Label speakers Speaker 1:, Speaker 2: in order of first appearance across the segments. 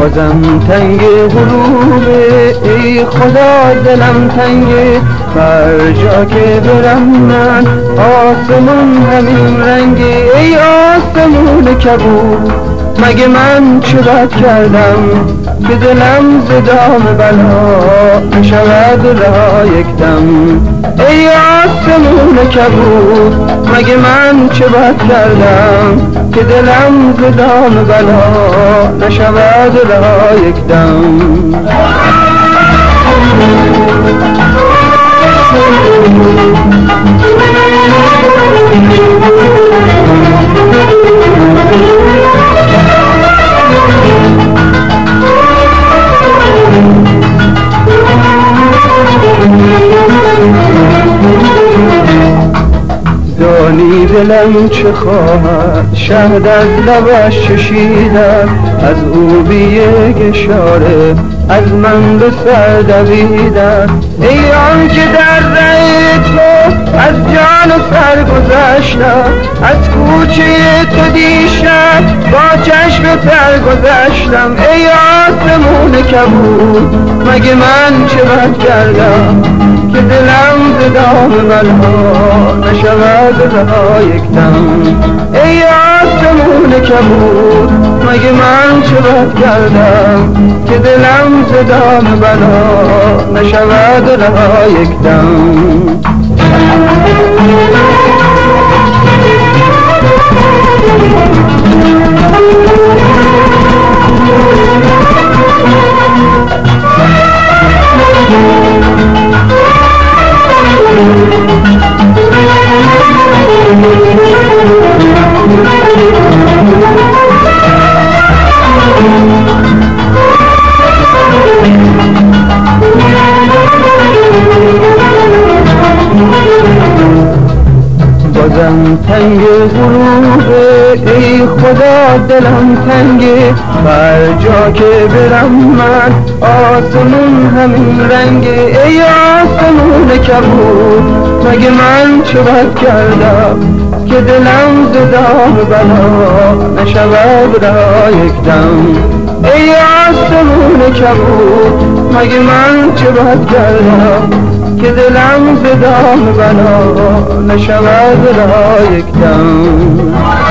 Speaker 1: بازم تنگ غروبه، ای خدا دلم تنگه، هر جا که برم من آسمون همین رنگه. ای آسمون کبود مگه من چه بد کردم که دلم ز دام بلا نشود رها یکدم. ای آسمون کبود مگه من چه بد کردم که دلم ز دام بلا نشود رها یکدم. دانی دلم چه خواهد شهد از لبش چشیدم، از او بی یک اشاره از من به سر دویدم. ای آن که در ره تو از جان و سر گذشتم، از کوچه تو دیشب با چشم تر گذشتم. ای آسمون کبود مگه من چه بد کردم که دلم ز دام بلا نشود رها یکدم. ای آسمون کبود مگه من چه بد کردم که دلم ز دام بلا نشود رها یکدم. بازم تنگ غروبه، ای خدا دلم تنگه، هر جا که برم من آسمون همین رنگه. ای آسمون کبود مگه من چه بد کردم که دلم ز دام بلا نشود رها یکدم. ای آسمون کبود مگه من چه بد کردم که دلم ز دام بلا نشود رها یکدم.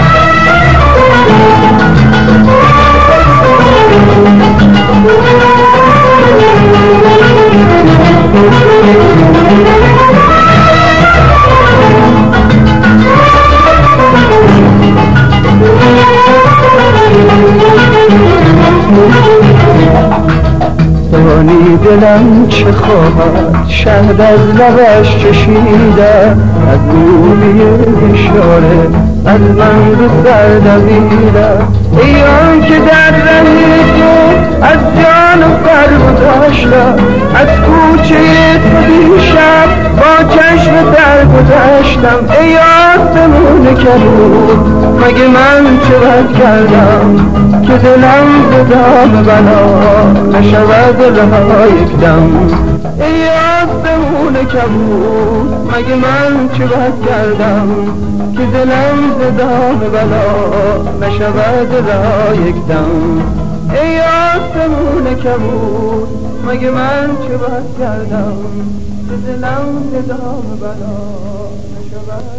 Speaker 1: دانی دلم چه خواهد شهد از لبش چشیده، از او بی اشاره از من به سر دویده. ای آن که در ره تو از جان و سر گذشتم، از کوچه تو دیشب با چشم تر گذشتم. ای آسمون کبود مگه من چه بد کردم که دلم ز دام بلا نشود رها یکدم. ای آسمون کبود مگه من چه بد کردم که دلم ز دام بلا نشود رها یکدم. ای آسمون کبود مگه من چه بد کردم که دلم ز دام بلا نشود